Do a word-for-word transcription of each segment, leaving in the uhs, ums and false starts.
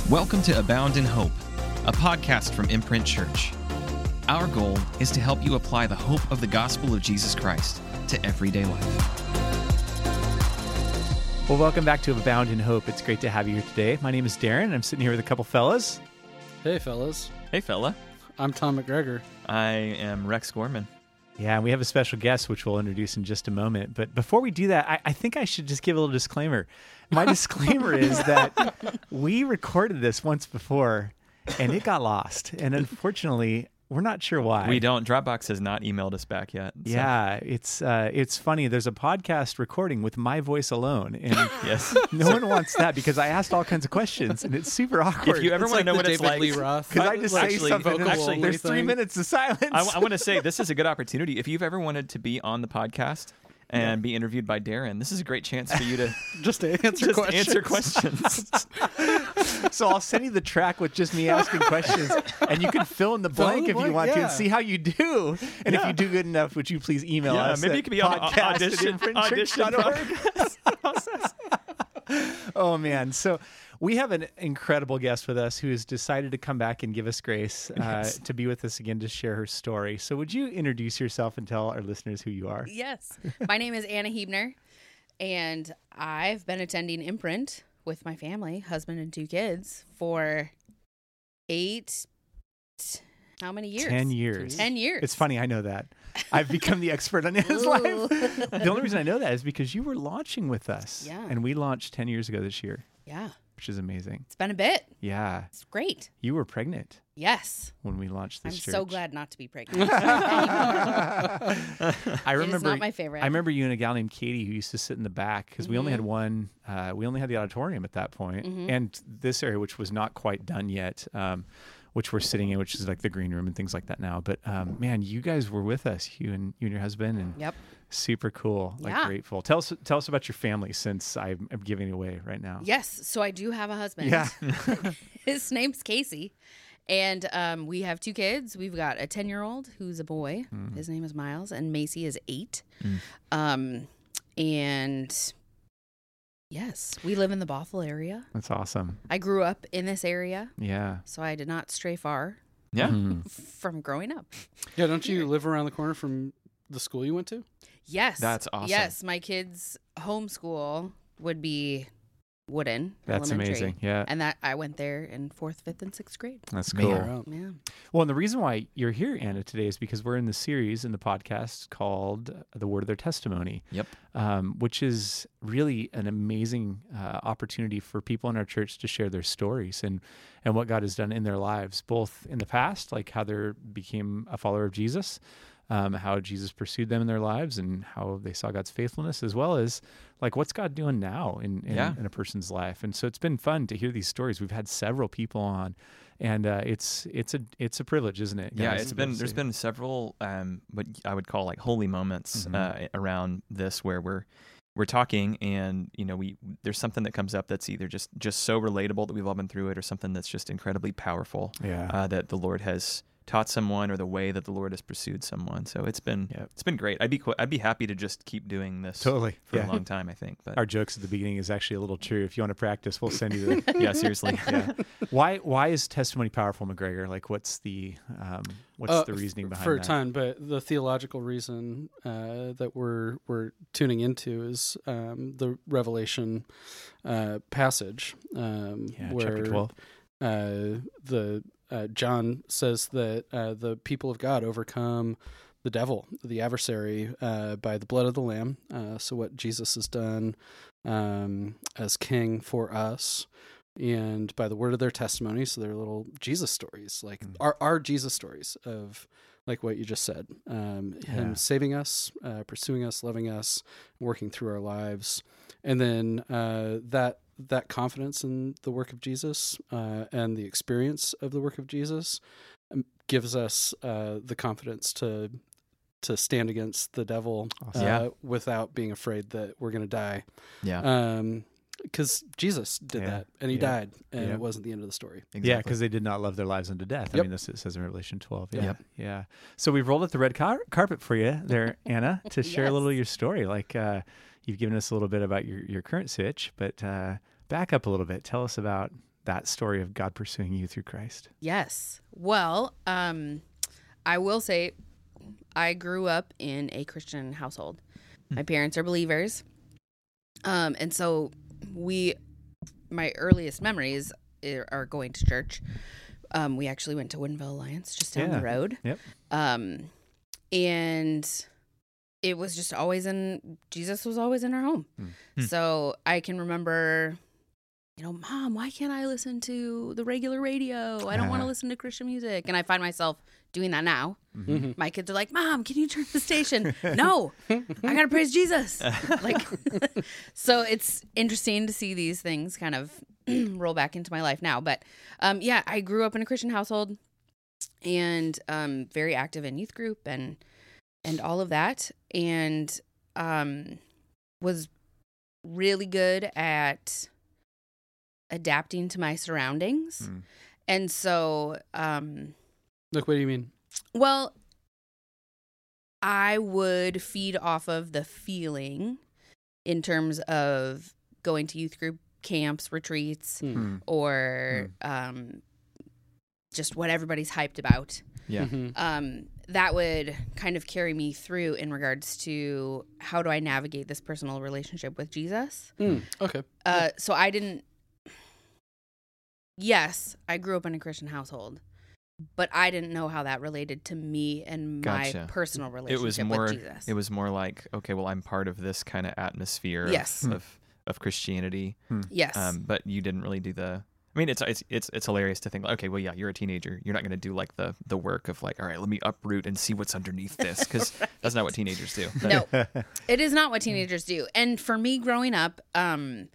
Welcome to Abound in Hope, a podcast from Imprint Church. Our goal is to help you apply the hope of the gospel of Jesus Christ to everyday life. Well, welcome back to Abound in Hope. It's great to have you here today. My name is Darren. I'm sitting here with a couple fellas. Hey, fellas. Hey, fella. I'm Tom McGregor. I am Rex Gorman. Yeah, and we have a special guest, which we'll introduce in just a moment. But before we do that, I, I think I should just give a little disclaimer. My disclaimer is that we recorded this once before, and it got lost. And unfortunately, we're not sure why. We don't. Dropbox has not emailed us back yet. So. Yeah, it's uh, it's funny. There's a podcast recording with my voice alone, and yes, no one wants that because I asked all kinds of questions, and it's super awkward. If you ever It's want to like know the what it's David like, Lee Roth. Because I just say actually, something, and actually, actually, there's three thing. minutes of silence. I, I want to say this is a good opportunity. If you've ever wanted to be on the podcast and yeah. be interviewed by Darren, this is a great chance for you to just to answer just questions. answer questions. So I'll send you the track with just me asking questions, and you can fill in the blank the if you blank, want to yeah. and see how you do. And Yeah. if you do good enough, would you please email yeah, us? maybe at you could be on the podcast audition, at imprint church audition dot org. process. Oh, man. So we have an incredible guest with us who has decided to come back and give us grace uh, Yes. to be with us again to share her story. So would you introduce yourself and tell our listeners who you are? Yes. My name is Anna Hebner, and I've been attending Imprint with my family, husband and two kids, for eight, how many years? Ten years. Ten years. It's funny. I know that. I've become the expert on his Ooh. life. The only reason I know that is because you were launching with us. Yeah. And we launched ten years ago this year, Yeah. which is amazing. It's been a bit. Yeah. It's great. You were pregnant Yes. when we launched this I'm church. so glad not to be pregnant. I It remember is not my favorite. I remember you and a gal named Katie who used to sit in the back because we only had Mhm. one. Uh, we only had the auditorium at that point, Mhm. and this area, which was not quite done yet, um, which we're sitting in, which is like the green room and things like that now. But um, man, you guys were with us, you and you and your husband, and Yep. super cool. Like Yeah. grateful. Tell us tell us about your family since I'm, I'm giving it away right now. Yes. So I do have a husband. Yeah. His name's Casey. And um, we have two kids. We've got a ten-year-old who's a boy. Mm. His name is Miles, and Macy is eight. Mm. Um, and yes, we live in the Bothell area. That's awesome. I grew up in this area, Yeah. so I did not stray far Yeah. Mhm. from growing up. Yeah, don't you live around the corner from the school you went to? Yes. That's awesome. Yes, my kids' homeschool would be Wooden That's Elementary. amazing. Yeah. And that I went there in fourth, fifth, and sixth grade. That's Man. cool. Far out. Yeah. Well, and the reason why you're here, Anna, today is because we're in the series in the podcast called The Word of Their Testimony. Yep. Um, which is really an amazing uh, opportunity for people in our church to share their stories and, and what God has done in their lives, both in the past, like how they became a follower of Jesus, um, how Jesus pursued them in their lives and how they saw God's faithfulness, as well as like what's God doing now in, in, Yeah. in a person's life. And so it's been fun to hear these stories. We've had several people on, and uh, it's it's a it's a privilege, isn't it? Yeah, guys, it's to be able been to there's say- been several um what I would call like holy moments Mhm. uh, around this where we're we're talking and you know we there's something that comes up that's either just just so relatable that we've all been through it or something that's just incredibly powerful yeah. uh, that the Lord has taught someone or the way that the Lord has pursued someone. So it's been Yep. it's been great. I'd be qu- I'd be happy to just keep doing this Totally. for Yeah. a long time, I think. But Our jokes at the beginning is actually a little true. If you want to practice, we'll send you the. yeah, seriously. yeah. Why Why is testimony powerful, McGregor? Like, what's the um, what's Uh, the reasoning behind for that? a time, but the theological reason uh, that we're we're tuning into is um, the Revelation uh, passage, um, Yeah, where chapter twelve. uh, the uh, John says that uh, the people of God overcome the devil, the adversary, uh, by the blood of the Lamb. Uh, so what Jesus has done um, as King for us, and by the word of their testimony. So they're little Jesus stories, like Mm. our our Jesus stories of like what you just said, um, him Yeah. saving us, uh, pursuing us, loving us, working through our lives, and then uh, that. that confidence in the work of Jesus uh, and the experience of the work of Jesus um, gives us uh, the confidence to to stand against the devil Awesome. uh, Yeah. without being afraid that we're going to die. Yeah. Um, because Jesus did Yeah. that, and he Yeah. died, and Yeah. it wasn't the end of the story. Exactly. Yeah, because they did not love their lives unto death. I Yep. mean, this it says in Revelation twelve. Yeah, Yep. yeah. So we've rolled out the red car- carpet for you there, Anna, to share a little of your story. Like uh, you've given us a little bit about your, your current sitch, but uh, back up a little bit. Tell us about that story of God pursuing you through Christ? Yes. Well, um, I will say I grew up in a Christian household. My parents are believers. Um, and so we, my earliest memories are going to church. Um, we actually went to Woodinville Alliance just down Yeah. the road. Yep. Um, and it was just always in, Jesus was always in our home. Hmm. So I can remember, you know, Mom, why can't I listen to the regular radio? I don't want to listen to Christian music. And I find myself doing that now. Mhm. My kids are like, Mom, can you turn the station? No, I got to praise Jesus. Like, so it's interesting to see these things kind of roll back into my life now. But um, yeah, I grew up in a Christian household and um, very active in youth group and and all of that. And um, was really good at adapting to my surroundings. Mm. And so, um, Look, what do you mean? well, I would feed off of the feeling in terms of going to youth group camps, retreats, Hmm. Hmm. or um, just what everybody's hyped about. Yeah. Mhm. Um, that would kind of carry me through in regards to how do I navigate this personal relationship with Jesus. Mm, okay. Uh, so I didn't. Yes, I grew up in a Christian household, but I didn't know how that related to me and my Gotcha. personal It relationship was more. with Jesus. It was more like, okay, well, I'm part of this kind of atmosphere. of- Yes. Of, of Christianity. yes. Um, but you didn't really do the. I mean, it's it's it's it's hilarious to think, like, okay, well, yeah, you're a teenager. You're not going to do like the the work of like, all right, let me uproot and see what's underneath this, because that's not what teenagers do. No, it is not what teenagers do. And for me growing up, um,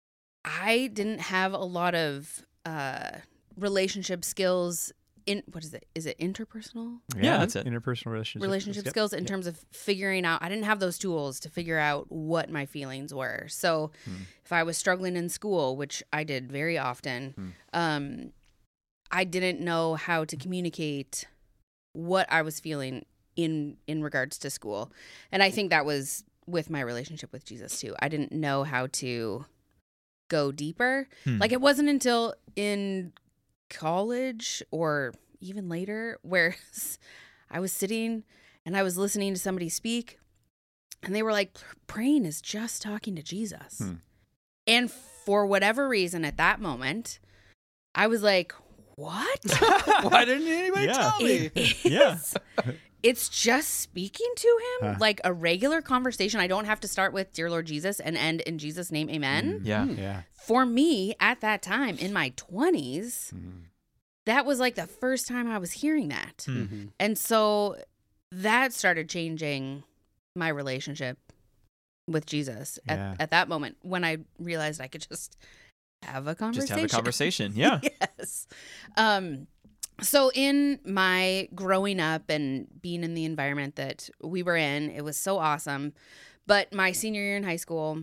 I didn't have a lot of uh, relationship skills. In what is it? Is it interpersonal Yeah, that's it. Interpersonal relationships. relationship Yep. skills in terms of figuring out? I didn't have those tools to figure out what my feelings were. So Hmm. if I was struggling in school, which I did very often, Hmm. um, I didn't know how to communicate what I was feeling in in regards to school. And I think that was with my relationship with Jesus too. I didn't know how to go deeper. Hmm. Like it wasn't until in college or even later where I was sitting and I was listening to somebody speak and they were like, praying is just talking to Jesus. Hmm. And for whatever reason at that moment, I was like, what? Why didn't anybody Yeah. tell me? It is. Yeah. It's just speaking to him Huh. like a regular conversation. I don't have to start with Dear Lord Jesus and end in Jesus' name, amen. Yeah. Yeah. For me at that time in my twenties, Mhm. that was like the first time I was hearing that. Hmm. Mhm. And so that started changing my relationship with Jesus at, Yeah. at that moment when I realized I could just have a Just conversation. have a conversation. Yeah. Yes. Um, so in my growing up and being in the environment that we were in, it was so awesome. But my senior year in high school,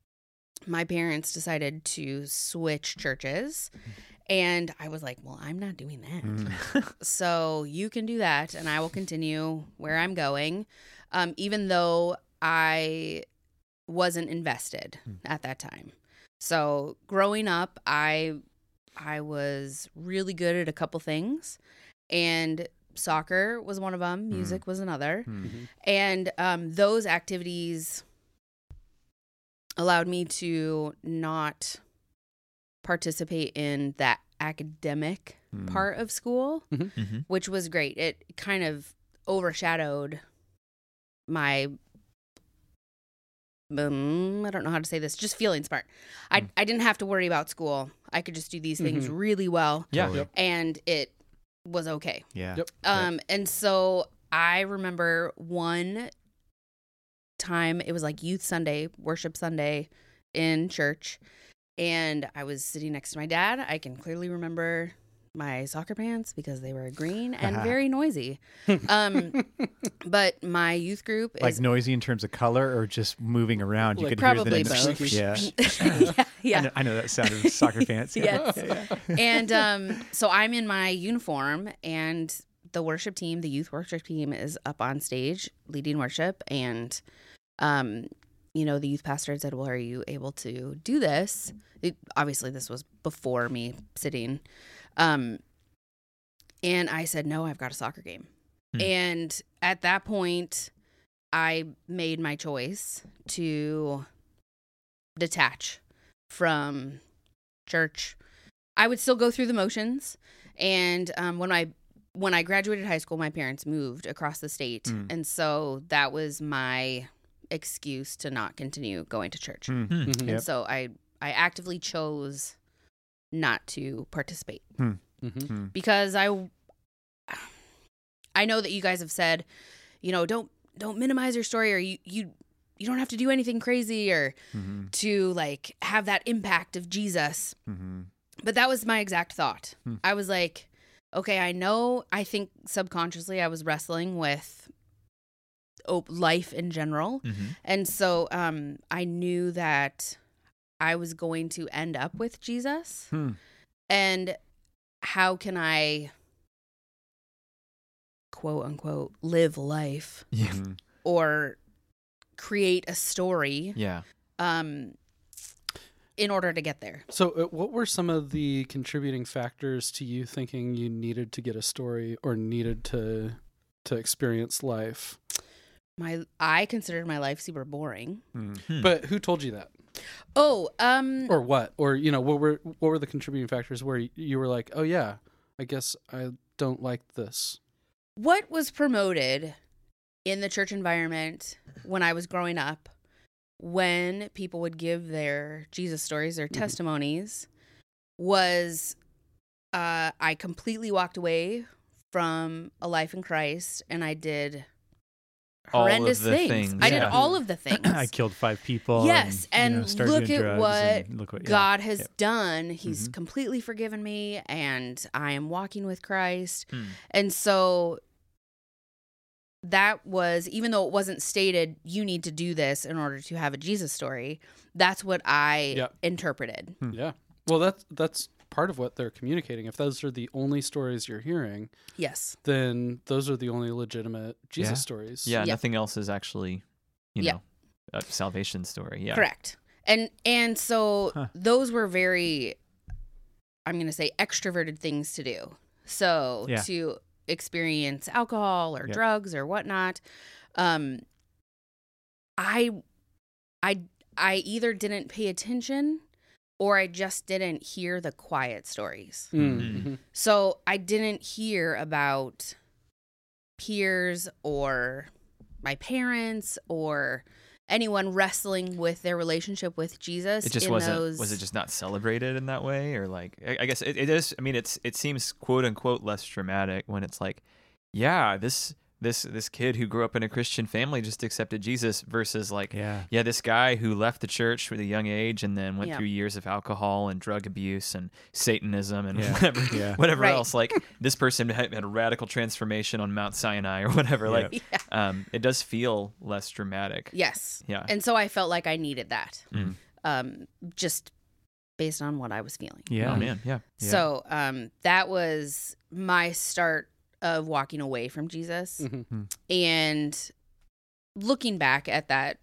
my parents decided to switch churches. And I was like, well, I'm not doing that. Mhm. So you can do that, and I will continue where I'm going, um, even though I wasn't invested Mm. at that time. So growing up, I I was really good at a couple things, and soccer was one of them. Music was another, Mhm. and um, those activities allowed me to not participate in that academic Mm. part of school, hmm which was great. It kind of overshadowed my um, I don't know how to say this, just feeling smart. I Mm. I didn't have to worry about school. I could just do these things Mhm. really well, Yeah. Totally. Yep. and it was okay. Yeah. Yep. Um, and so I remember one time it was like Youth Sunday, Worship Sunday in church, and I was sitting next to my dad. I can clearly remember my soccer pants because they were green and very noisy. Um, but my youth group Like is noisy in terms of color or just moving around? You Like could hear probably the both. Yeah. yeah, yeah. I know, I know that sound of soccer pants. Yeah. Yes. And um, so I'm in my uniform, and the worship team, the youth worship team, is up on stage leading worship. And um, you know, the youth pastor had said, well, are you able to do this? It, obviously, this was before me sitting. Um, and I said, no, I've got a soccer game. Hmm. And at that point, I made my choice to detach from church. I would still go through the motions. And um, when I when I graduated high school, my parents moved across the state. Mm. And so that was my excuse to not continue going to church. Mm. Mm-hmm. And yep. so I, I actively chose not to participate. Mm. Mm-hmm. Because I I know that you guys have said, you know, don't don't minimize your story, or you you, you don't have to do anything crazy or mm-hmm. to like have that impact of Jesus. Mm-hmm. But that was my exact thought. Mm. I was like, okay, I know, I think subconsciously I was wrestling with oh, life in general. Mm-hmm. And so um, I knew that I was going to end up with Jesus. Hmm. And how can I, quote unquote, live life yeah. or create a story yeah. um, in order to get there. So uh, what were some of the contributing factors to you thinking you needed to get a story or needed to to experience life? My I considered my life super boring. Mm-hmm. But who told you that? Oh, um or what? Or you know, what were what were the contributing factors where you were like, "Oh yeah, I guess I don't like this." What was promoted in the church environment when I was growing up, when people would give their Jesus stories, their mm-hmm. testimonies, was uh, I completely walked away from a life in Christ, and I did horrendous things. things. I yeah. did all of the things. I killed five people. Yes, and, and you know, look, at what look what God yeah. has yeah. done. He's mm-hmm. completely forgiven me, and I am walking with Christ. Mm. And so that was, even though it wasn't stated, you need to do this in order to have a Jesus story, that's what I yep. interpreted. Hmm. Yeah. Well, that's, that's part of what they're communicating. If those are the only stories you're hearing, yes, then those are the only legitimate Jesus yeah. stories. Yeah. Yep. Nothing else is actually, you yep. know, a salvation story. Yeah. Correct. And, and so huh. those were very, I'm going to say, extroverted things to do. So yeah. to experience alcohol or yep. drugs or whatnot, um, I, I, I either didn't pay attention or I just didn't hear the quiet stories. Mm-hmm. So I didn't hear about peers or my parents or anyone wrestling with their relationship with Jesus. It just in wasn't. Those... Was it just not celebrated in that way, or like? I, I guess it, it is. I mean, it's it seems quote unquote less dramatic when it's like, yeah, this this this kid who grew up in a Christian family just accepted Jesus, versus like, yeah, yeah this guy who left the church at a young age and then went yeah. through years of alcohol and drug abuse and Satanism and yeah. whatever, yeah. whatever right. else. Like this person had, had a radical transformation on Mount Sinai or whatever. Yeah. Like, yeah. um, it does feel less dramatic. Yes. Yeah. And so I felt like I needed that, Mm. um, just based on what I was feeling. Yeah. Oh man. Yeah. Yeah. So um, that was my start of walking away from Jesus. Mm-hmm. And looking back at that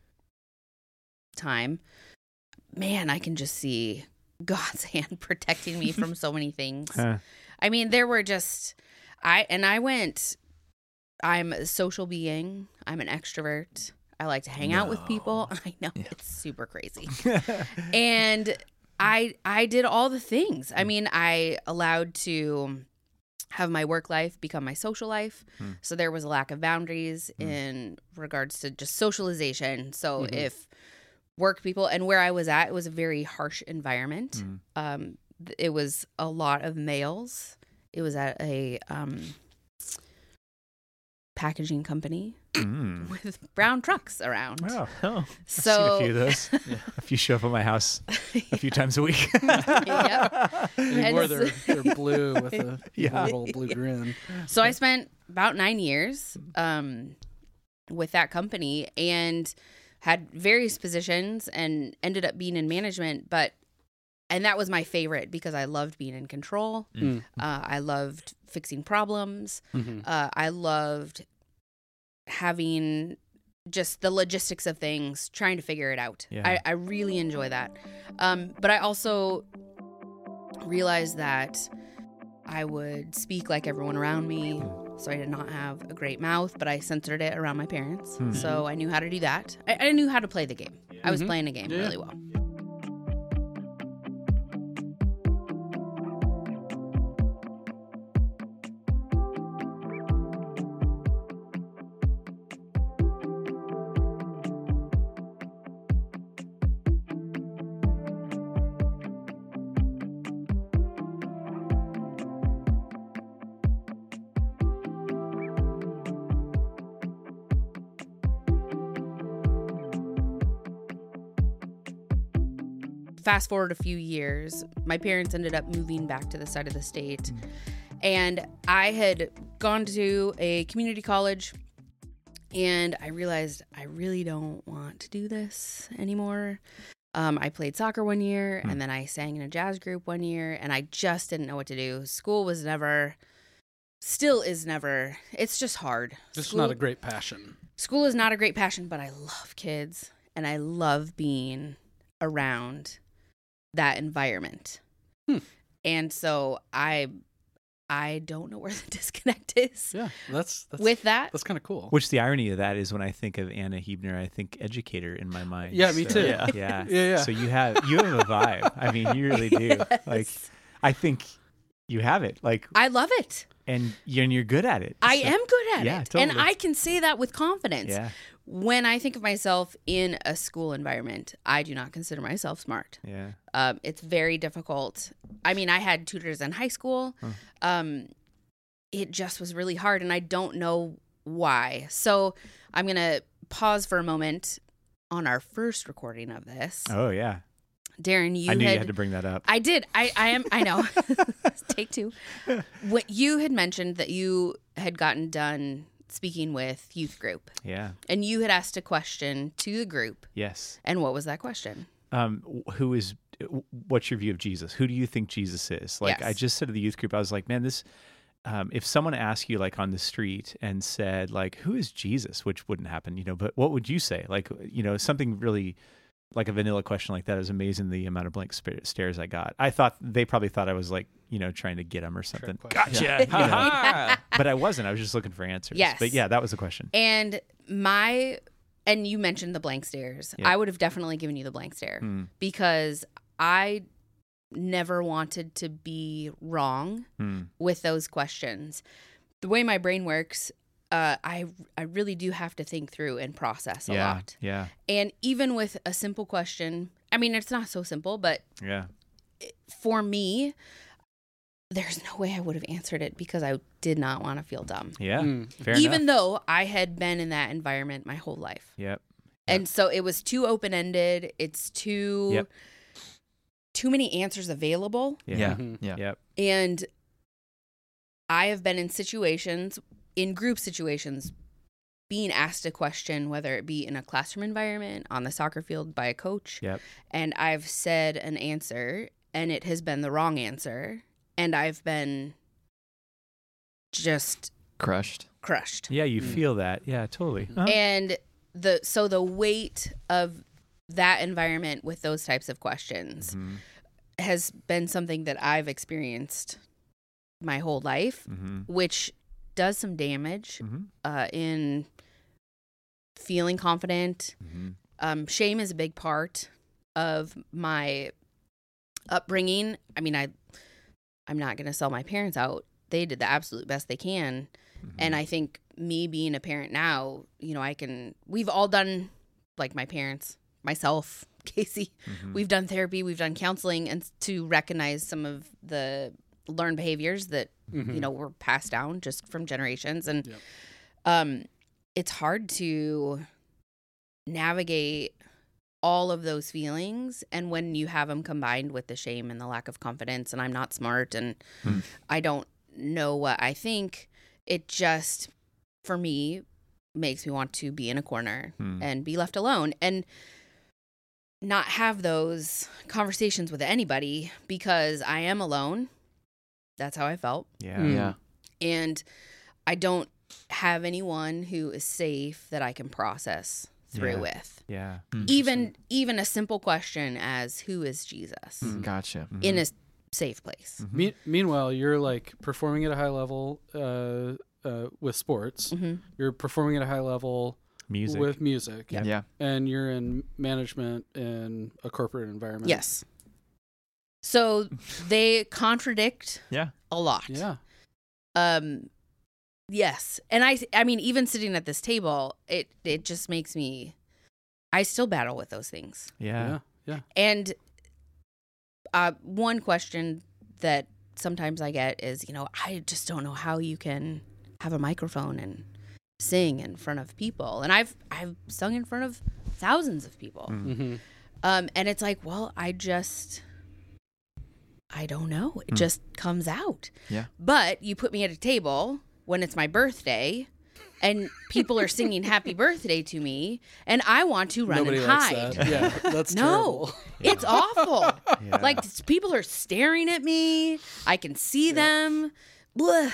time, man, I can just see God's hand protecting me from so many things. Huh. I mean, there were just, I, and I went, I'm a social being. I'm an extrovert. I like to hang No. out with people. I know Yeah. it's super crazy. And I, I did all the things. I mean, I allowed to have my work life become my social life. Hmm. So there was a lack of boundaries Hmm. in regards to just socialization. So Mhm. if work people, and where I was at, it was a very harsh environment. Hmm. Um, th- it was a lot of males. It was at a um, packaging company Mm. with brown trucks around. Wow. Oh. So I've seen a few of those. A few show up at my house a few times a week. Yep. Anymore, And they're, they're blue with a Yeah. little blue grin. So I spent about nine years um, with that company and had various positions and ended up being in management. But and that was my favorite because I loved being in control. Mm. Uh, I loved fixing problems. Mm-hmm. Uh, I loved having just the logistics of things, trying to figure it out. Yeah. I, I really enjoy that. Um, but I also realized that I would speak like everyone around me. So I did not have a great mouth, but I censored it around my parents. Hmm. So I knew how to do that. I, I knew how to play the game. I was Mhm. playing the game Yeah. really well. Fast forward a few years, my parents ended up moving back to the side of the state. And I had gone to a community college, and I realized I really don't want to do this anymore. Um, I played soccer one year, Hmm. and then I sang in a jazz group one year, and I just didn't know what to do. School was never, still is never, it's just hard. Just School- not a great passion. School is not a great passion, but I love kids, and I love being around that environment. Hmm. And so I I don't know where the disconnect is Yeah, that's that's with that. that's kind of cool. Which the irony of that is when I think of Anna Hebner, I think educator in my mind. Yeah, me So, too. Yeah. Yeah. Yeah, yeah. So you have you have a vibe. I mean, you really do. Like Yes. I think you have it. Like I love it. and you're, and you're good at it. I So- am good at Yeah, it. And totally. I can say that with confidence. Yeah. When I think of myself in a school environment, I do not consider myself smart. Yeah. Um, it's very difficult. I mean, I had tutors in high school. Huh. Um, it just was really hard, and I don't know why. So I'm going to pause for a moment on our first recording of this. Oh yeah. Darren, you I knew had, you had to bring that up. I did. I, I am. I know. Take two. What you had mentioned that you had gotten done speaking with youth group, Yeah. and you had asked a question to the group. Yes. And what was that question? Um, who is? What's your view of Jesus? Who do you think Jesus is? Like Yes. I just said to the youth group, I was like, man, this. Um, if someone asked you like on the street and said like, who is Jesus? Which wouldn't happen, you know. But what would you say? Like, you know, something really. Like a vanilla question like that is amazing. The amount of blank sp- stares I got. I thought they probably thought I was like, you know, trying to get them or something. question. Gotcha. You know? Ha-ha. But I wasn't. I was just looking for answers. Yes. But yeah, that was the question. And my, and you mentioned the blank stares. Yeah. I would have definitely given you the blank stare Hmm. because I never wanted to be wrong Hmm. with those questions. The way my brain works, uh, I I really do have to think through and process a Yeah. lot. Yeah. And even with a simple question, I mean, it's not so simple, but Yeah. for me, there's no way I would have answered it because I did not want to feel dumb. Yeah. Mm. Fair Even enough. though I had been in that environment my whole life. Yep. And so it was too open-ended. It's too Yep. too many answers available. Yeah. Yeah. Mhm. Yeah. Yep. And I have been in situations, in group situations, being asked a question, whether it be in a classroom environment, on the soccer field by a coach, Yep. and I've said an answer and it has been the wrong answer, and I've been just Crushed. crushed. Yeah. You Mm. feel that. Yeah. Totally. Uh-huh. And the so the weight of that environment with those types of questions Mhm. has been something that I've experienced my whole life, Mhm. which does some damage Mhm. uh, in feeling confident. Mhm. Um, shame is a big part of my upbringing. I mean, I I'm not going to sell my parents out. They did the absolute best they can. Mhm. And I think me being a parent now, you know, I can, we've all done, like my parents, myself, Casey, Mhm. we've done therapy, we've done counseling, and to recognize some of the learned behaviors that, Mhm. you know, were passed down just from generations. And Yep. um, it's hard to navigate all of those feelings. And when you have them combined with the shame and the lack of confidence, and I'm not smart and Hmm. I don't know what I think, it just, for me, makes me want to be in a corner Hmm. and be left alone and not have those conversations with anybody because I am alone. That's how I felt. Yeah. Mm. Yeah. And I don't have anyone who is safe that I can process through Yeah. with. Yeah. Even even a simple question as who is Jesus Gotcha. in a safe place. Me- meanwhile, you're like performing at a high level uh, uh, with sports. Mhm. You're performing at a high level Music. with music. Yeah. And you're in management in a corporate environment. Yes. So they contradict Yeah. a lot. Yeah. Um yes. And I I mean even sitting at this table, it it just makes me I still battle with those things. yeah. Yeah. Yeah. And uh one question that sometimes I get is, you know, I just don't know how you can have a microphone and sing in front of people. And I've I've sung in front of thousands of people. Mm-hmm. Um and it's like, well, I just I don't know. It just comes out. Yeah. But you put me at a table when it's my birthday and people are singing happy birthday to me and I want to run Nobody and likes hide. that. Yeah. That's No. terrible. It's awful. Yeah. Like s- people are staring at me. I can see them. Blah.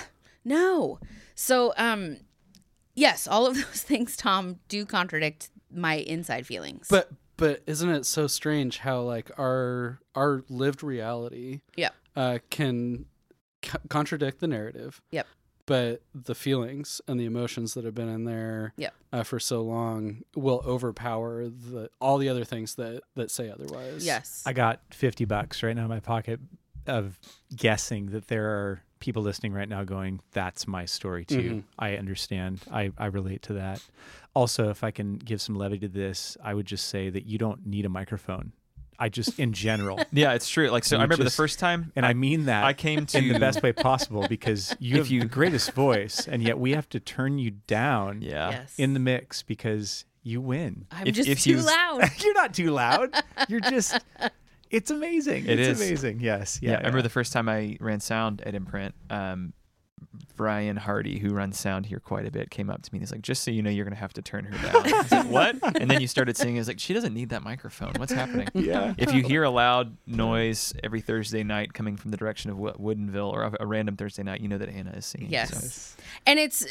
No. So um yes, all of those things, Tom, do contradict my inside feelings. But but isn't it so strange how like our our lived reality Yep. uh, can co- contradict the narrative. Yep. But the feelings and the emotions that have been in there Yep. uh, for so long will overpower the all the other things that that say otherwise. Yes. I got fifty bucks right now in my pocket of guessing that there are people listening right now going, that's my story too. Mhm. I understand. I, I relate to that. Also, if I can give some levity to this, I would just say that you don't need a microphone. I just, in general, Yeah, it's true. Like, so You I remember just- the first time, and I mean that I came to in the best way possible because you If have you- the greatest voice, and yet we have to turn you down Yeah. yes. in the mix because you win. I'm if- just if too you- loud. You're not too loud. You're just, it's amazing. It it's is. amazing. Yes. Yeah. Yeah, I remember the first time I ran sound at Imprint. Um, Brian Hardy, who runs sound here quite a bit, came up to me and he's like, "Just so you know, you're gonna have to turn her down." I was like, "What?" And then you started singing. I was like, "She doesn't need that microphone. What's happening?" Yeah. If you hear a loud noise every Thursday night coming from the direction of Wo- Woodinville or a, a random Thursday night, you know that Hannah is singing. Yes. So. And it's,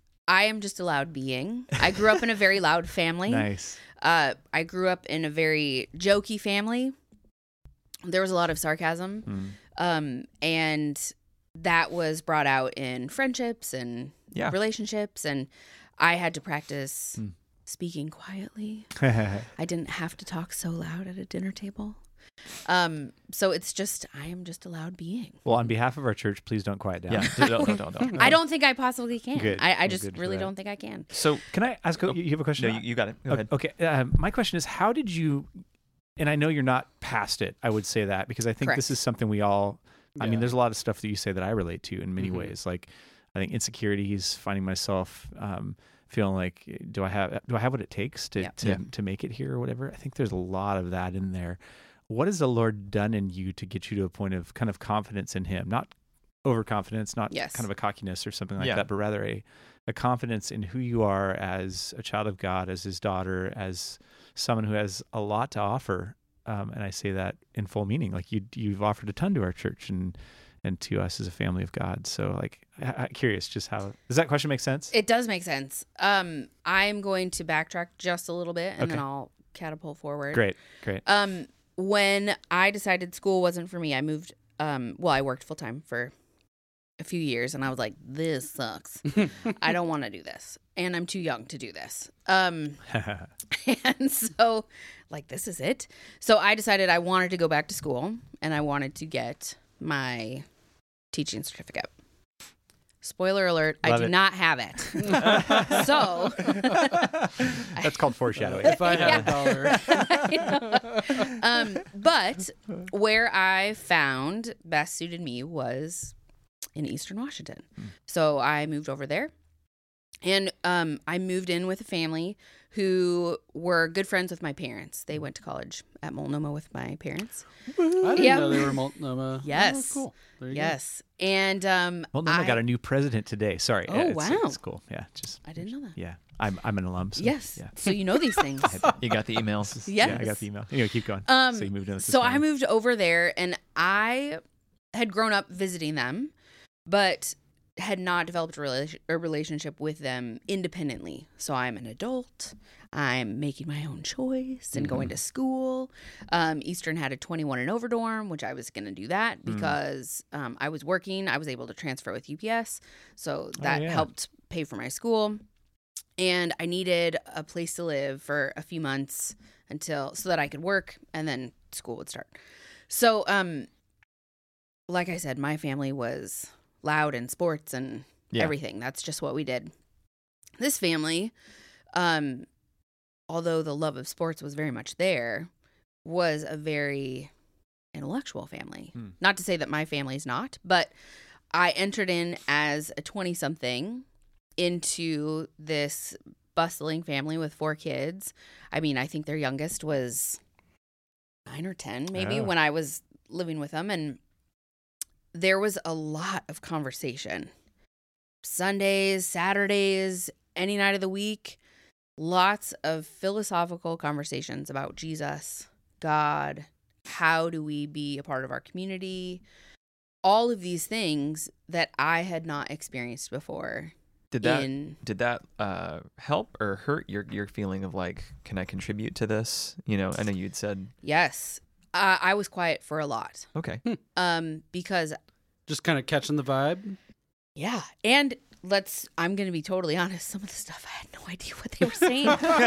I am just a loud being. I grew up in a very loud family. Nice. Uh, I grew up in a very jokey family. There was a lot of sarcasm. Mm. Um, and that was brought out in friendships and Yeah. relationships. And I had to practice Mm. speaking quietly. I didn't have to talk so loud at a dinner table. Um, so it's just, I am just a loud being. Well, on behalf of our church, please don't quiet down. Yeah. don't, don't, don't, don't. I don't think I possibly can. Good. I, I Well, just good for really that. don't think I can. So Can I ask? Oh, you you have a question? no, you, you got it. Go O- ahead. Okay. Um, my question is, how did you? And I know you're not past it. I would say that because I think Correct. this is something we all. I mean, Yeah. there's a lot of stuff that you say that I relate to in many Mhm. ways. Like, I think insecurities, finding myself um, feeling like, do I have do I have what it takes to Yeah. to, Yeah. to make it here or whatever? I think there's a lot of that in there. What has the Lord done in you to get you to a point of kind of confidence in Him, not overconfidence, not Yes. kind of a cockiness or something like Yeah. that, but rather a a confidence in who you are as a child of God, as His daughter, as someone who has a lot to offer. Um, and I say that in full meaning. Like you, you've offered a ton to our church and and to us as a family of God. So, like, I, I'm curious, just how does that question make sense? It does make sense. Um, I'm going to backtrack just a little bit and then Okay. I'll catapult forward. Great, great. Um, when I decided school wasn't for me, I moved. Um, well, I worked full time for a few years, and I was like, "This sucks. I don't want to do this, and I'm too young to do this." Um, and so, like, this is it. So I decided I wanted to go back to school, and I wanted to get my teaching certificate. Spoiler alert: I Love do it. not have it. So That's called foreshadowing. If I had a dollar. um, but where I found best suited me was in Eastern Washington. So I moved over there. And um, I moved in with a family who were good friends with my parents. They went to college at Multnomah with my parents. I didn't Yeah. know they were Multnomah. Yes. Oh, cool. There you Yes. And um, Well, no, I I got a new president today. Sorry. Oh, Yeah, it's, wow. It's cool. Yeah, just I didn't know that. yeah. I'm I'm an alum. So, Yes. Yeah. So you know these things. You got the emails. Yes. Yeah, I got the email. Anyway, keep going. Um, so you moved in. with this So I family. moved over there and I had grown up visiting them, but had not developed a, rela- a relationship with them independently. So I'm an adult. I'm making my own choice and mm-hmm. going to school. Um, Eastern had a twenty-one and over dorm, which I was going to do that because mm. um, I was working. I was able to transfer with U P S. So that oh, yeah. helped pay for my school. And I needed a place to live for a few months until so that I could work and then school would start. So, um, like I said, my family was loud in sports and yeah. everything. That's just what we did. This family, um, although the love of sports was very much there, was a very intellectual family. Hmm. Not to say that my family's not, but I entered in as a twenty-something into this bustling family with four kids. I mean, I think their youngest was nine or ten, maybe, oh. when I was living with them. And there was a lot of conversation. Sundays, Saturdays, any night of the week, lots of philosophical conversations about Jesus, God, how do we be a part of our community, all of these things that I had not experienced before. Did that in, did that uh, help or hurt your your feeling of like, can I contribute to this? You know, I know you'd said yes. Uh, I was quiet for a lot. Okay. Um, because just kind of catching the vibe. Yeah, and let's. I'm going to be totally honest. Some of the stuff I had no idea what they were saying.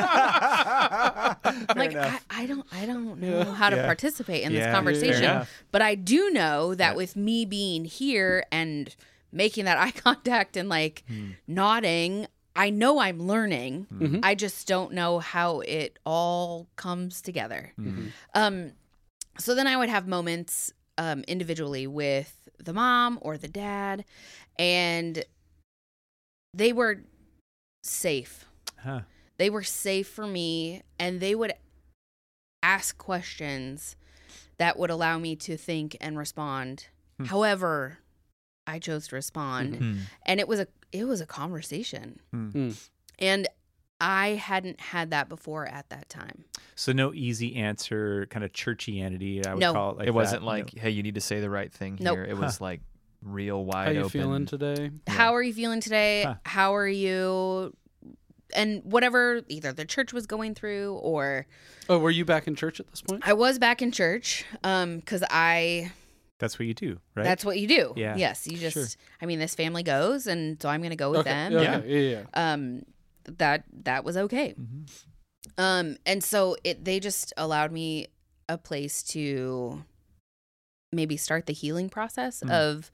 like I, I don't, I don't know yeah. how to yeah. participate in yeah. this conversation. But I do know that yeah. with me being here and making that eye contact and like hmm. nodding, I know I'm learning. Mm-hmm. I just don't know how it all comes together. Mm-hmm. Um, so then I would have moments um, individually with the mom or the dad, and they were safe. Huh. They were safe for me, and they would ask questions that would allow me to think and respond. Hmm. However, I chose to respond, mm-hmm. and it was a it was a conversation, mm-hmm. and I hadn't had that before at that time. So no easy answer, kind of churchianity. I would no. call it. Like it wasn't that. like, no. hey, you need to say the right thing here. Nope. It was huh. like real wide open. How you open. feeling today? Yeah. How are you feeling today? Huh. How are you? And whatever either the church was going through or. Oh, were you back in church at this point? I was back in church, um, because I. That's what you do, right? That's what you do. Yeah. Yes, you just. Sure. I mean, this family goes, and so I'm going to go with okay. them. Yeah. And, yeah, yeah, yeah. Um, that that was okay. Mm-hmm. Um, and so it they just allowed me a place to maybe start the healing process mm. of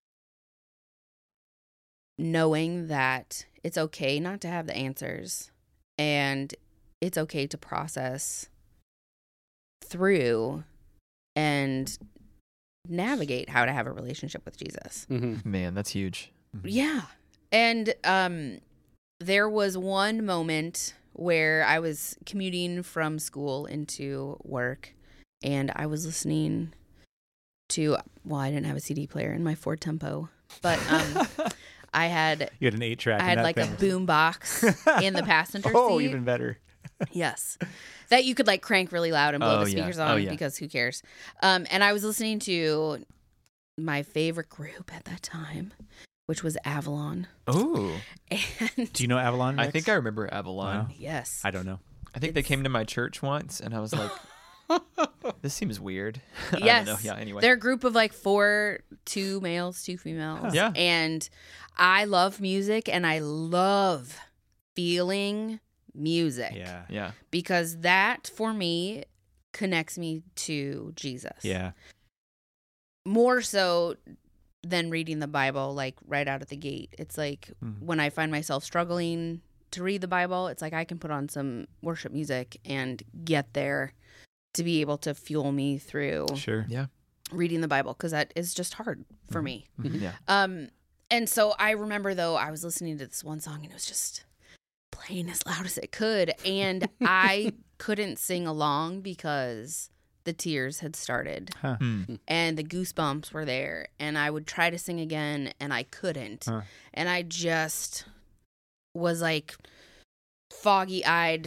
knowing that it's okay not to have the answers, and it's okay to process through and navigate how to have a relationship with Jesus. Mm-hmm. Man, that's huge. Mm-hmm. Yeah. And um, there was one moment where I was commuting from school into work, and I was listening to, well, I didn't have a C D player in my Ford Tempo, but um, I had... You had an eight track. I had like thing. a boom box in the passenger oh, seat. Oh, even better. Yes. That you could like crank really loud and blow oh, the speakers yeah. on oh, yeah. because who cares? Um, and I was listening to my favorite group at that time, which was Avalon. Oh. And do you know Avalon, Mix? I think I remember Avalon. Wow. Yes. I don't know. I think it's... they came to my church once, and I was like, this seems weird. Yes. I don't know. Yeah, anyway. They're a group of like four, two males, two females. Huh. Yeah. And I love music, and I love feeling music. Yeah. Yeah. Because that, for me, connects me to Jesus. Yeah. More so than reading the Bible, like right out of the gate. It's like mm-hmm. when I find myself struggling to read the Bible, it's like I can put on some worship music and get there to be able to fuel me through sure. yeah. reading the Bible, because that is just hard for mm-hmm. me. Mm-hmm. Yeah. Um, and so I remember, though, I was listening to this one song, and it was just playing as loud as it could, and I couldn't sing along because the tears had started huh. mm. and the goosebumps were there, and I would try to sing again and I couldn't. Huh. And I just was like foggy eyed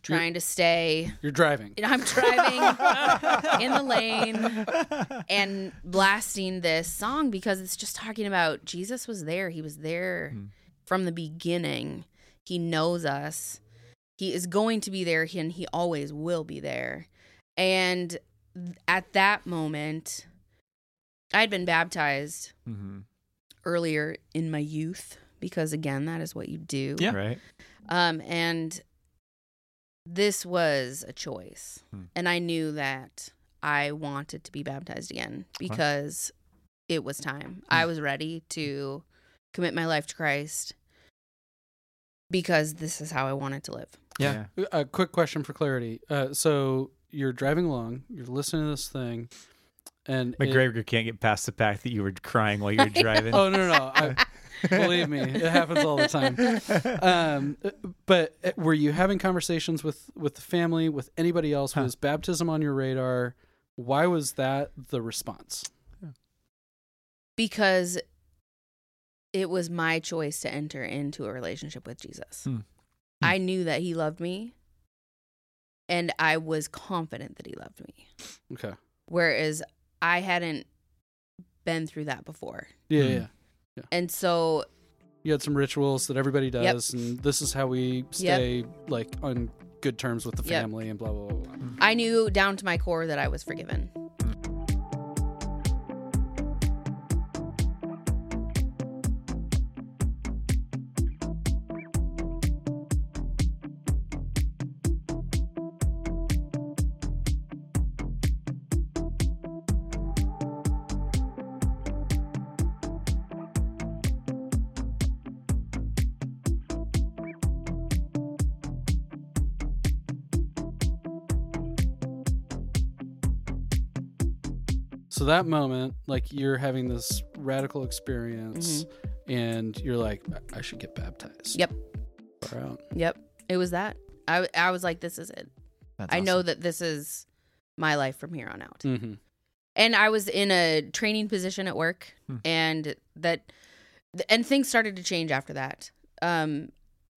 trying to stay. You're driving. I'm driving in the lane and blasting this song because it's just talking about Jesus was there. He was there Mm. from the beginning. He knows us. He is going to be there, and he always will be there. And at that moment, I had been baptized Mm-hmm. earlier in my youth because, again, that is what you do. Yeah. Right. Um, and this was a choice. Hmm. And I knew that I wanted to be baptized again because it was time. I was ready to commit my life to Christ because this is how I wanted to live. Yeah. A quick question for clarity. Uh, so you're driving along, you're listening to this thing, and it- McGregor can't get past the fact that you were crying while you were driving. oh no, no, no. I, believe me, it happens all the time. Um, but were you having conversations with with the family, with anybody else? Huh. Was baptism on your radar? Why was that the response? Because it was my choice to enter into a relationship with Jesus. Hmm. I knew that he loved me, and I was confident that he loved me. Okay. Whereas I hadn't been through that before. Yeah, Hmm. yeah. And so You had some rituals that everybody Yep. does, and this is how we stay like on good terms with the Yep. family and blah blah blah. blah. I knew down to my core that I was forgiven. So that moment, like you're having this radical experience, and you're like, I I should get baptized. Yep. Far out. Yep. It was that. I, I was like, this is it. That's I know awesome. that this is my life from here on out. Mm-hmm. And I was in a training position at work, Hmm. and that, and things started to change after that. Um,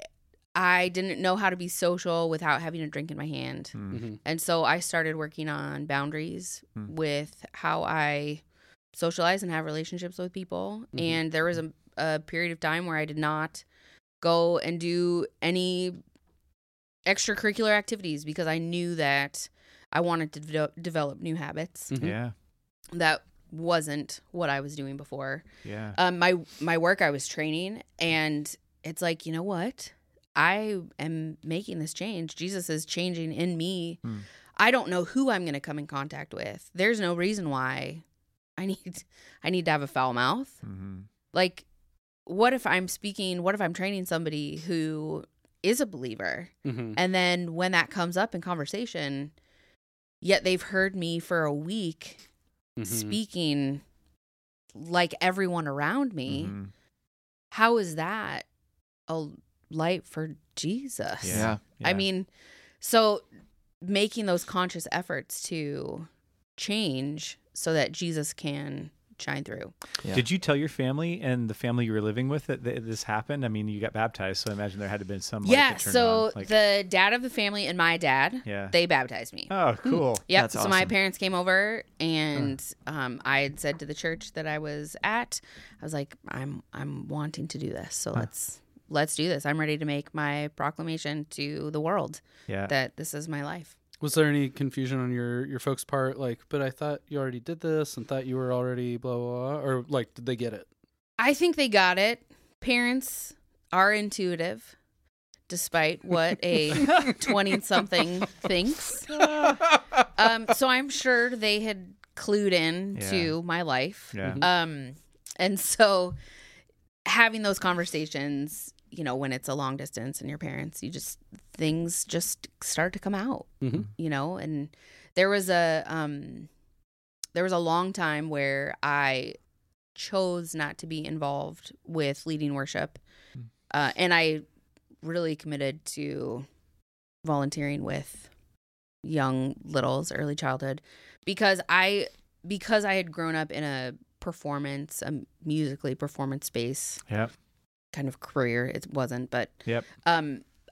I didn't know how to be social without having a drink in my hand. Mm. Mm-hmm. And so I started working on boundaries Hmm. with how I socialize and have relationships with people. Mhm. And there was a, a period of time where I did not go and do any extracurricular activities because I knew that I wanted to de- develop new habits. Mhm. Yeah. That wasn't what I was doing before. Yeah. Um, my my work, I was training, and it's like, you know what? I am making this change. Jesus is changing in me. Hmm. I don't know who I'm going to come in contact with. There's no reason why I need I need to have a foul mouth. Mm-hmm. Like, what if I'm speaking? What if I'm training somebody who is a believer, Mm-hmm. and then when that comes up in conversation, yet they've heard me for a week Mm-hmm. speaking like everyone around me. Mm-hmm. How is that a light for Jesus? Yeah. I Yeah. mean, so making those conscious efforts to change so that Jesus can shine through. Yeah. Did you tell your family and the family you were living with that th- this happened? I mean, you got baptized, so I imagine there had to have been some. light Yeah. that turned So on. Like, the dad of the family and my dad, yeah. they baptized me. Oh, cool. Yep. That's So my awesome. parents came over, and um, I had said to the church that I was at, I was like, I'm I'm wanting to do this. So Huh. let's let's do this. I'm ready to make my proclamation to the world Yeah. that this is my life. Was there any confusion on your your folks' part? Like, but I thought you already did this, and thought you were already blah blah, blah. Or like, did they get it? I think they got it. Parents are intuitive, despite what a twenty-something thinks. Um, so I'm sure they had clued in Yeah. to my life. Yeah. Mhm. Um, and so having those conversations, you know, when it's a long distance and your parents, you just, things just start to come out, Mm-hmm. you know, and there was a, um, there was a long time where I chose not to be involved with leading worship. Hmm. Uh, and I really committed to volunteering with young littles, early childhood, because I, because I had grown up in a performance, a musically performance space Yep. kind of career. It wasn't, but Yep. um,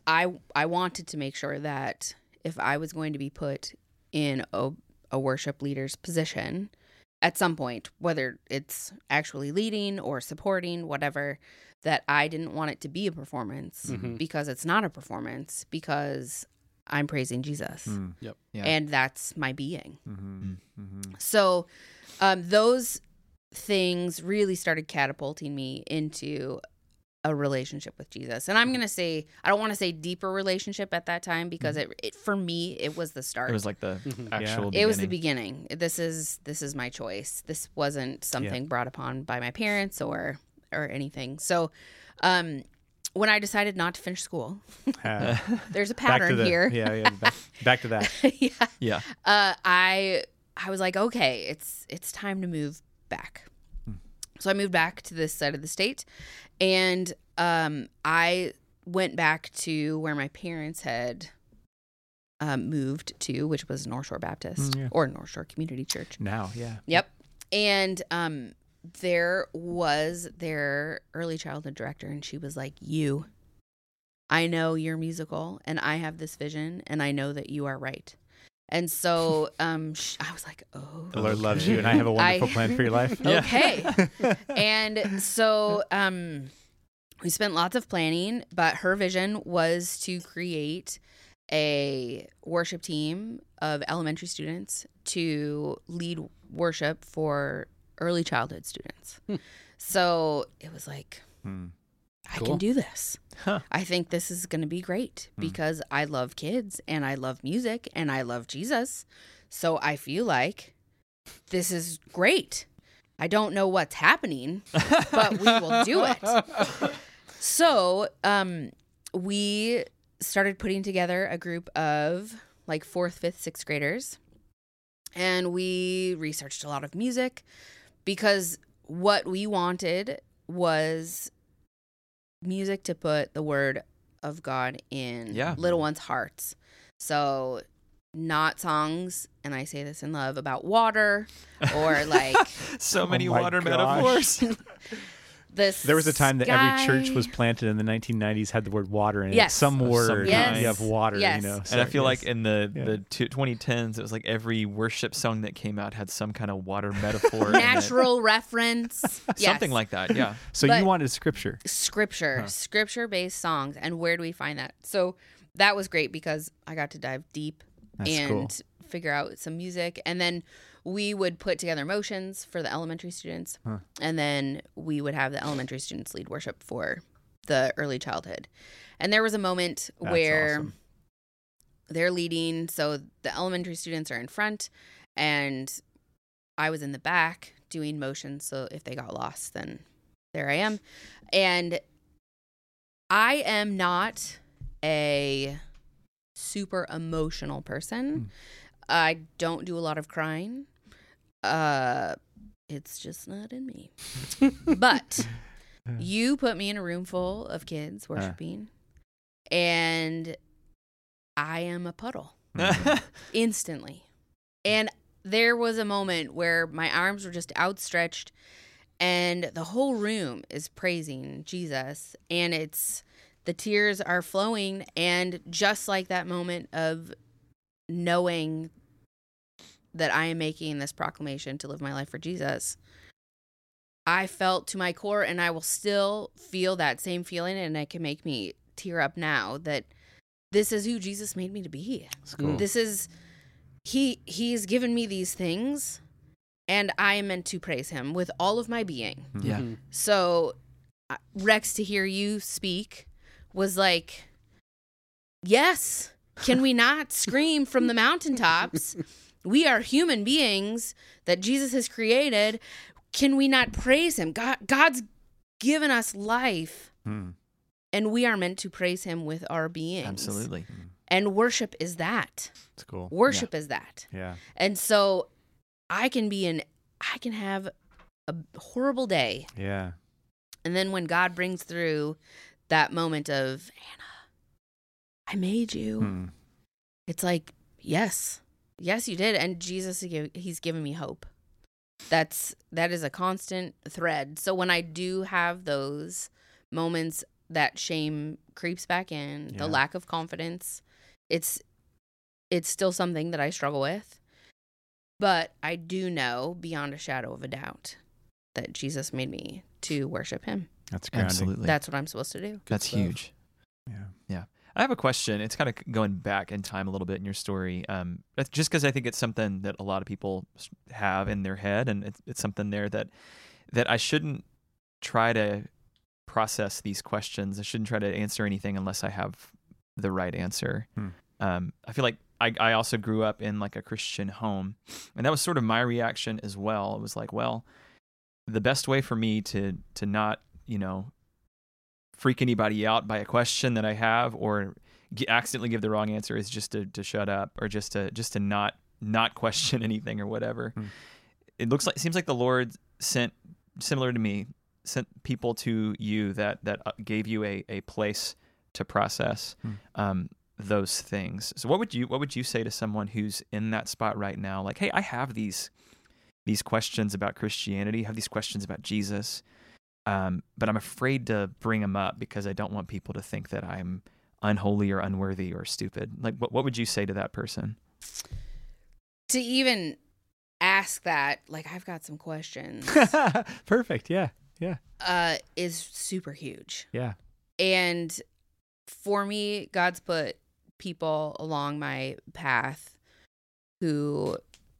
I I wanted to make sure that if I was going to be put in a, a worship leader's position at some point, whether it's actually leading or supporting, whatever, that I didn't want it to be a performance Mhm. because it's not a performance, because I'm praising Jesus. Mm. Yep. Yeah. And that's my being. Mm-hmm. Mm-hmm. So um, those things really started catapulting me into a relationship with Jesus. And I'm going to say, I don't want to say deeper relationship at that time, because it, it for me, it was the start. It was like the Mhm. actual. It was the beginning. beginning. This is this is my choice. This wasn't something brought upon by my parents or or anything. So um, when I decided not to finish school, Uh, there's a back to pattern the, here. Yeah, yeah. Back, back to that. yeah. Yeah. Uh, I I was like, okay, it's it's time to move back. So I moved back to this side of the state, and um, I went back to where my parents had um, moved to, which was North Shore Baptist Mm, yeah. or North Shore Community Church. Now, yeah. Yep. And um, there was their early childhood director, and she was like, you, I know you're musical, and I have this vision, and I know that you are right. And so um, sh- I was like, oh. The Lord loves you, and I have a wonderful I- plan for your life. Okay. And so um, we spent lots of planning, but her vision was to create a worship team of elementary students to lead worship for early childhood students. Hmm. So it was like, Hmm. I Cool. can do this. Huh. I think this is going to be great Hmm. because I love kids and I love music and I love Jesus. So I feel like this is great. I don't know what's happening, but we will do it. So um, we started putting together a group of like fourth, fifth, sixth graders. And we researched a lot of music because what we wanted was music to put the word of God in Yeah. little ones' hearts. So not songs, and I say this in love, about water or like So Oh many my water gosh. metaphors. this. There was a time that every church sky. was planted in the nineteen nineties had the word water in it. Yes. Some Of word some kind. of water, Yes. you know. And I feel like yes. in the, Yeah. the two, twenty tens, it was like every worship song that came out had some kind of water metaphor. in it. natural reference. Something Yes. like that, yeah. so but- you wanted scripture. Scripture, Huh. scripture based songs. And where do we find that? So that was great because I got to dive deep That's and cool. figure out some music. And then we would put together motions for the elementary students. Huh. And then we would have the elementary students lead worship for the early childhood. And there was a moment That's where awesome. they're leading. So the elementary students are in front and I was in the back doing motions. So if they got lost, then there I am. And I am not a super emotional person. Hmm. I don't do a lot of crying. Uh, it's just not in me. But you put me in a room full of kids worshiping, and I am a puddle instantly. And there was a moment where my arms were just outstretched, and the whole room is praising Jesus, and it's the tears are flowing, and just like that moment of knowing that I am making this proclamation to live my life for Jesus, I felt to my core, and I will still feel that same feeling, and it can make me tear up now, that this is who Jesus made me to be. That's cool. This is, he he's given me these things, and I am meant to praise him with all of my being. Yeah. Mhm. So, uh, Rex, to hear you speak was like, yes, can we not scream from the mountaintops? We are human beings that Jesus has created. Can we not praise him? God, God's given us life, Hmm. and we are meant to praise him with our beings. Absolutely. And worship is that. It's cool. Worship is that. Yeah. And so I can be in, I can have a horrible day. Yeah. And then when God brings through that moment of, Anna, I made you. Hmm. It's like, yes, yes, you did. And Jesus, he's given me hope. That's, that is a constant thread. So when I do have those moments that shame creeps back in, Yeah. the lack of confidence. It's it's still something that I struggle with. But I do know beyond a shadow of a doubt that Jesus made me to worship him. That's grounding. Absolutely. That's what I'm supposed to do. That's stuff. huge. Yeah. I have a question. It's kind of going back in time a little bit in your story, um, that's just because I think it's something that a lot of people s- have in their head, and it's, it's something there that that I shouldn't try to process these questions. I shouldn't try to answer anything unless I have the right answer. Hmm. Um, I feel like I, I also grew up in like a Christian home, and that was sort of my reaction as well. It was like, well, the best way for me to to not, you know, freak anybody out by a question that I have or g- accidentally give the wrong answer is just to, to shut up or just to just to not not question anything or whatever. Hmm. It looks like it seems like the Lord sent, similar to me, sent people to you that that uh, gave you a, a place to process Hmm. um, those things. So what would you what would you say to someone who's in that spot right now? Like, hey, I have these these questions about Christianity, I have these questions about Jesus. Um, but I'm afraid to bring them up because I don't want people to think that I'm unholy or unworthy or stupid. Like, what what would you say to that person? To even ask that, like, I've got some questions, Perfect. Yeah. Yeah. uh, is super huge. Yeah. And for me, God's put people along my path who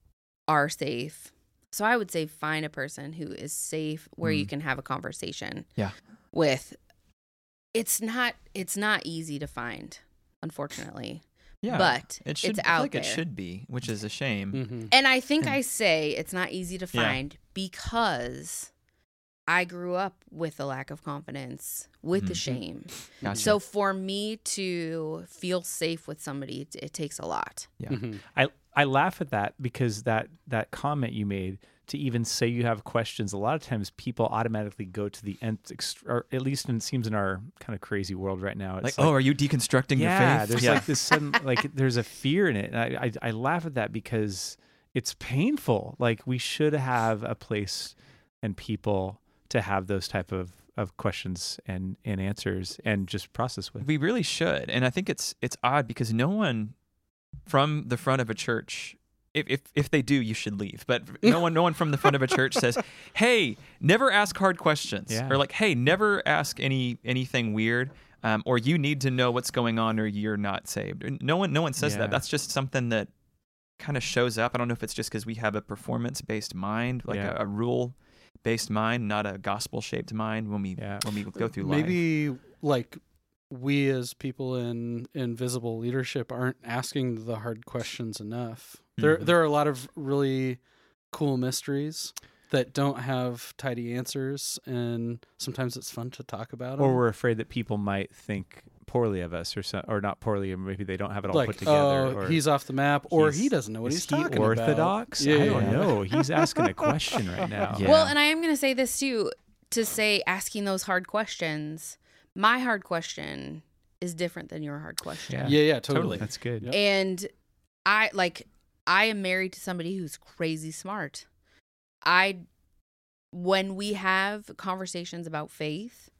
are safe. So I would say find a person who is safe where you Mm. can have a conversation Yeah. with. It's not it's not easy to find, unfortunately. Yeah, But it should it's I feel out like there. it should be, which is a shame. Mm-hmm. And I think And- I say it's not easy to Yeah. find because I grew up with the lack of confidence, with the Mhm. shame. Gotcha. So for me to feel safe with somebody, it, it takes a lot. Yeah. Mm-hmm. I I laugh at that because that that comment you made to even say you have questions. A lot of times people automatically go to the nth, ext- or at least it seems in our kind of crazy world right now. Like, It's oh, are you deconstructing yeah, your faith? there's yeah. like this sudden, like there's a fear in it. And I, I I laugh at that because it's painful. Like we should have a place and people to have those type of, of questions and, and answers and just process with. We really should. And I think it's it's odd because no one from the front of a church, if if, if they do, you should leave. But no one no one from the front of a church says, hey, never ask hard questions. Yeah. Or like, hey, never ask any anything weird. Um, or you need to know what's going on or you're not saved. No one no one says Yeah. that. That's just something that kind of shows up. I don't know if it's just because we have a performance based mind, like Yeah. a, a rule based mind, not a gospel shaped mind when we Yeah. when we go through life. Maybe like we as people in in visible leadership aren't asking the hard questions enough. There Mhm. there are a lot of really cool mysteries that don't have tidy answers, and sometimes it's fun to talk about them. Or we're afraid that people might think poorly of us or so, or not poorly, or maybe they don't have it all like, put together. oh, or he's off the map, or he he's- doesn't know what is he's he talking orthodox? about. I don't Yeah. know. He's asking a question right now. Yeah. Well, and I am going to say this too, to say asking those hard questions, my hard question is different than your hard question. Yeah. Yeah, yeah, totally. Totally. That's good. Yep. And I like I am married to somebody who's crazy smart. I when we have conversations about faith,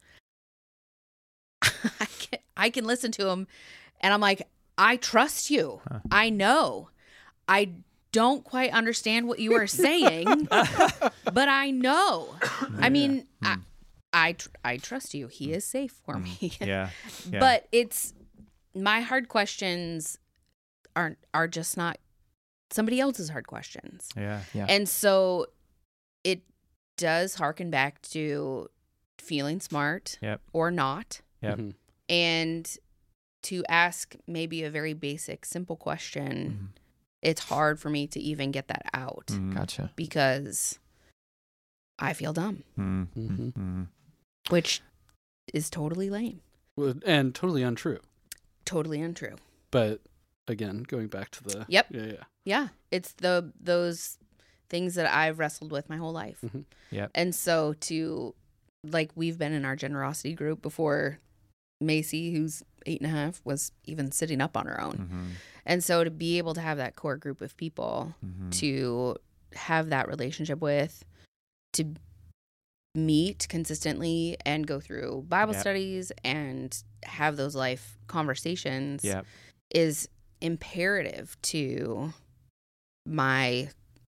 I can I can listen to him and I'm like, I trust you. Huh. I know. I don't quite understand what you are saying, but I know. I mean, I, I tr- I trust you. He is safe for me. Yeah. Yeah. But it's my hard questions aren't are just not somebody else's hard questions. yeah. Yeah. And so it does harken back to feeling smart Yep. or not, Yep. Mhm. and to ask maybe a very basic simple question. Mhm. It's hard for me to even get that out Mhm. Gotcha. because I feel dumb, Mhm. Mhm. Mhm. which is totally lame, Well, and totally untrue. totally untrue. But again, going back to the Yep. yeah, yeah. Yeah, it's the those things that I've wrestled with my whole life. Mhm. Yep. And so to like we've been in our generosity group before Macy, who's eight and a half, was even sitting up on her own. Mhm. And so to be able to have that core group of people Mhm. to have that relationship with, to meet consistently and go through Bible Yep. studies and have those life conversations Yeah. is imperative to my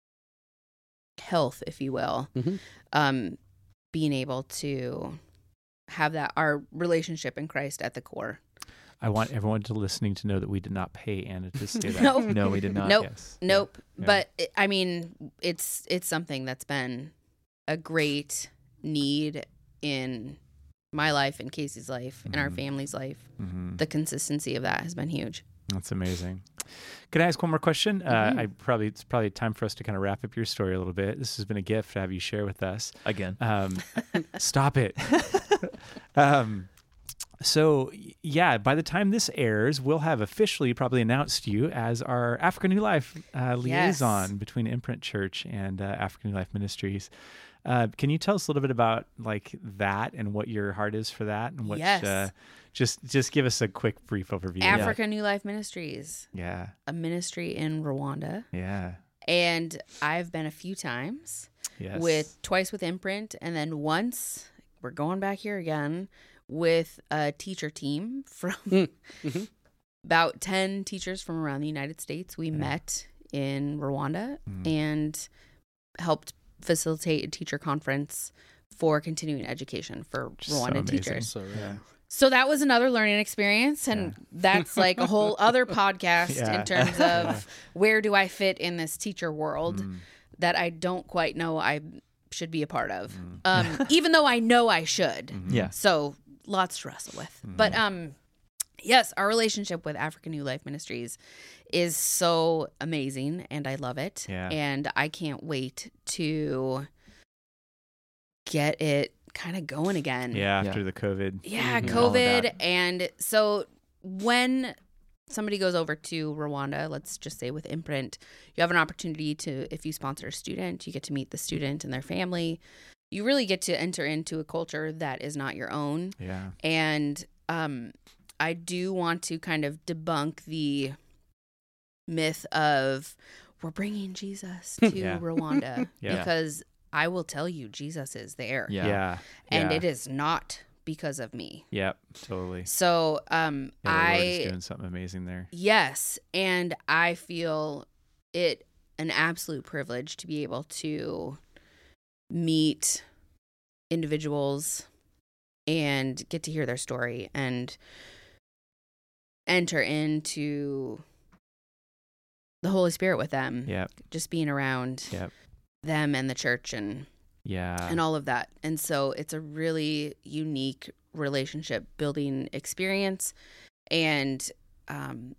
health, if you will. Mhm. Um, being able to have that our relationship in Christ at the core. I want everyone to listening to know that we did not pay Anna to say that. No. No, we did not. Nope. Yes. Nope. Yeah. But it, I mean, it's it's something that's been a great need in my life, in Casey's life, in our Mhm. family's life. Mm-hmm. The consistency of that has been huge. That's amazing. Can I ask one more question? Uh, Mhm. I probably it's probably time for us to kind of wrap up your story a little bit. This has been a gift to have you share with us. Again. Um, stop it. um, so y- yeah, by the time this airs, we'll have officially probably announced you as our Africa New Life uh, liaison Yes. between Imprint Church and uh, Africa New Life Ministries. Uh, can you tell us a little bit about like that and what your heart is for that and what? Yes. Uh, just just give us a quick brief overview. Africa New Life Ministries, Yeah. a ministry in Rwanda. Yeah. And I've been a few times Yes. with twice with Imprint, and then once we're going back here again with a teacher team from Mm. Mhm. about ten teachers from around the United States. We Yeah. met in Rwanda Mm. and helped facilitate a teacher conference for continuing education for Just so Rwandan amazing. teachers. So yeah. Yeah. So that was another learning experience, and that's like a whole other podcast Yeah. in terms of Yeah. where do I fit in this teacher world Mm. that I don't quite know I should be a part of, Mm. um, even though I know I should. Mhm. Yeah. So lots to wrestle with. Mhm. But um, yes, our relationship with African New Life Ministries is so amazing, and I love it. Yeah. And I can't wait to get it kind of going again. Yeah. Yeah. After the COVID. Yeah, Mhm. All of COVID. that. And so when somebody goes over to Rwanda, let's just say with Imprint, you have an opportunity to, if you sponsor a student, you get to meet the student and their family. You really get to enter into a culture that is not your own. Yeah. And um, I do want to kind of debunk the myth of we're bringing Jesus to Yeah. Rwanda Yeah. because I will tell you, Jesus is there. Yeah. Yeah. And yeah. it is not because of me. Yep. Totally. So um, Yeah, the Lord is I, doing something amazing there. yes, and I feel it an absolute privilege to be able to meet individuals and get to hear their story and enter into the Holy Spirit with them. Yep. Just being around Yep. them and the church and Yeah. and all of that. And so it's a really unique relationship building experience, and um,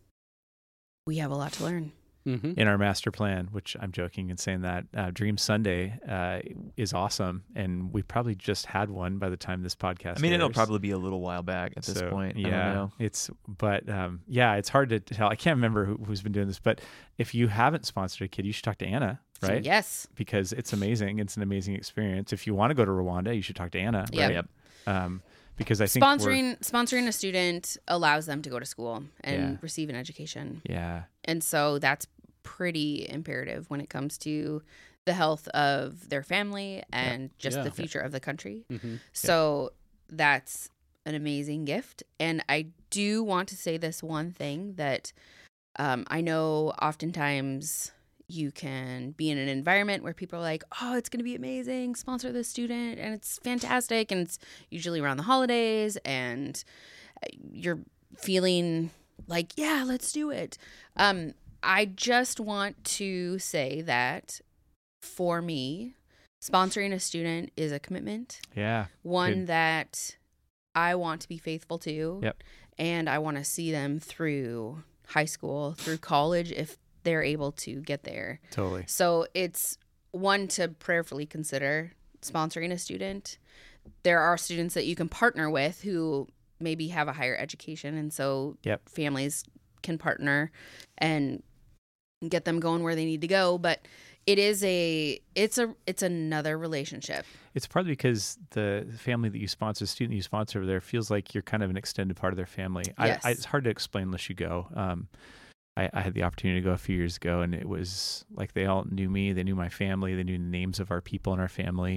we have a lot to learn. Mm-hmm. In our master plan, which I'm joking and saying that uh, Dream Sunday uh, is awesome, and we probably just had one by the time this podcast. I mean, it'll airs. probably be a little while back at this So, point. I Yeah, don't know. it's but um, yeah, it's hard to tell. I can't remember who, who's been doing this, but if you haven't sponsored a kid, you should talk to Anna, right? Yes. Because it's amazing. It's an amazing experience. If you want to go to Rwanda, you should talk to Anna, Yep. right? Yep. Um, because I think we're- Sponsoring sponsoring a student allows them to go to school and Yeah. receive an education. yeah, And so that's pretty imperative when it comes to the health of their family and just Yeah. the future of the country. Mm-hmm. So that's an amazing gift. And I do want to say this one thing that um, I know oftentimes you can be in an environment where people are like, oh, it's going to be amazing, sponsor this student, and it's fantastic. And it's usually around the holidays, and you're feeling like, yeah, let's do it. Um, I just want to say that for me, sponsoring a student is a commitment, yeah, one Good. that I want to be faithful to. Yep. And I want to see them through high school, through college, if they're able to get there. totally. So it's one to prayerfully consider sponsoring a student. There are students that you can partner with who maybe have a higher education, and so Yep. families can partner and get them going where they need to go. But it is a it's a it's another relationship. It's partly because the family that you sponsor, the student you sponsor over there, feels like you're kind of an extended part of their family. Yes. I, I, it's hard to explain unless you go. Um, I, I had the opportunity to go a few years ago, and it was like they all knew me. They knew my family. They knew the names of our people in our family.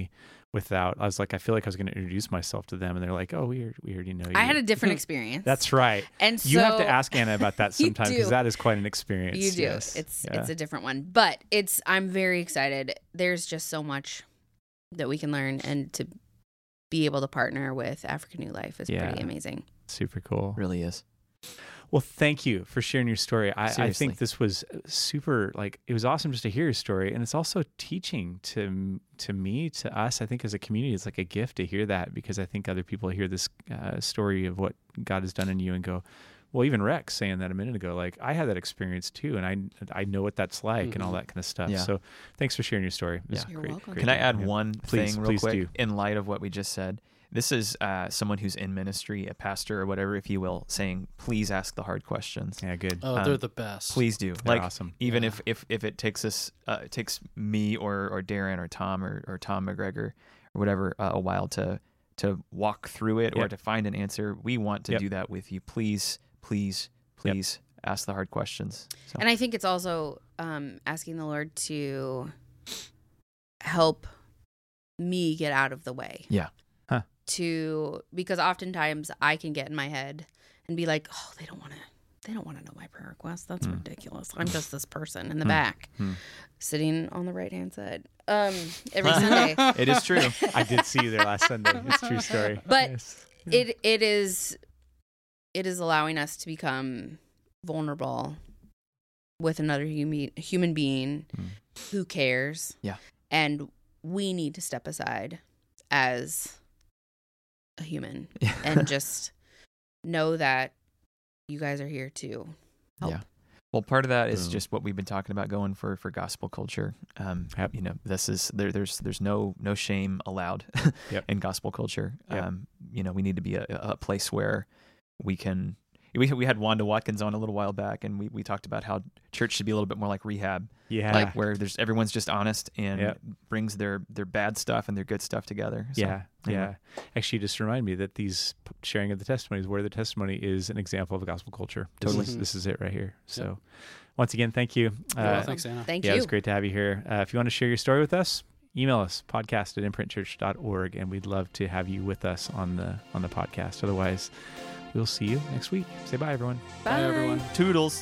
without, I was like, I feel like I was going to introduce myself to them, and they're like, oh, we already, we already know you. I had a different experience. That's right. And so you have to ask Anna about that You sometime, do. because that is quite an experience. You do. Yes. It's Yeah. it's a different one, but it's I'm very excited. There's just so much that we can learn, and to be able to partner with African New Life is Yeah. pretty amazing. super cool. Really is. Well, thank you for sharing your story. I, I Seriously. think this was super, like, it was awesome just to hear your story. And it's also teaching to to me, to us, I think as a community. It's like a gift to hear that, because I think other people hear this uh, story of what God has done in you and go, well, even Rex saying that a minute ago, like, I had that experience too. And I I know what that's like and all that kind of stuff. Yeah. So thanks for sharing your story. It was Yeah. You're great- welcome. great Can I to- add yeah. one Please, thing real please quick do. in light of what we just said? This is uh, someone who's in ministry, a pastor or whatever, if you will, saying, please ask the hard questions. Yeah, good. Oh, Um, they're the best. Please do. They're like, awesome. even Yeah. if, if if it takes us, uh, it takes me or or Darren or Tom or, or Tom McGregor or whatever uh, a while to to walk through it or Yep. to find an answer, we want to Yep. do that with you. Please, please, please ask the hard questions. So, And I think it's also um, asking the Lord to help me get out of the way. Yeah. Huh. To because oftentimes I can get in my head and be like, oh, they don't want to. They don't want to know my prayer request. That's Hmm. ridiculous. I'm just this person in the Hmm. back, Hmm. sitting on the right hand side um, every Sunday. it is true. I did see you there last Sunday. It's a true story. But Yes. it it is it is allowing us to become vulnerable with another human human being Mm. who cares. Yeah. And we need to step aside as a human Yeah. and just know that you guys are here to help. Yeah. Well, part of that is Boom. just what we've been talking about going for for gospel culture. Um, Yep. You know, this is there. There's there's no no shame allowed Yep. in gospel culture. Yep. Um, you know, we need to be a, a place where we can. We we had Wanda Watkins on a little while back, and we, we talked about how church should be a little bit more like rehab, Yeah. like where there's everyone's just honest and Yep. brings their their bad stuff and their good stuff together. So, yeah, anyway. yeah. Actually, you just remind me that these p- sharing of the testimonies, where the testimony is an example of gospel culture. This Totally. is, this is it right here. So, once again, thank you. Well, Uh, thanks, Anna. Thank yeah, you. it was great to have you here. Uh, if you want to share your story with us, email us podcast at imprint church dot org, and we'd love to have you with us on the on the podcast. Otherwise, we'll see you next week. Say bye, everyone. Bye, everyone. Toodles.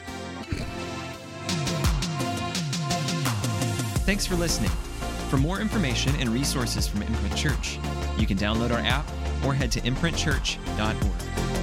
Thanks for listening. For more information and resources from Imprint Church, you can download our app or head to imprint church dot org.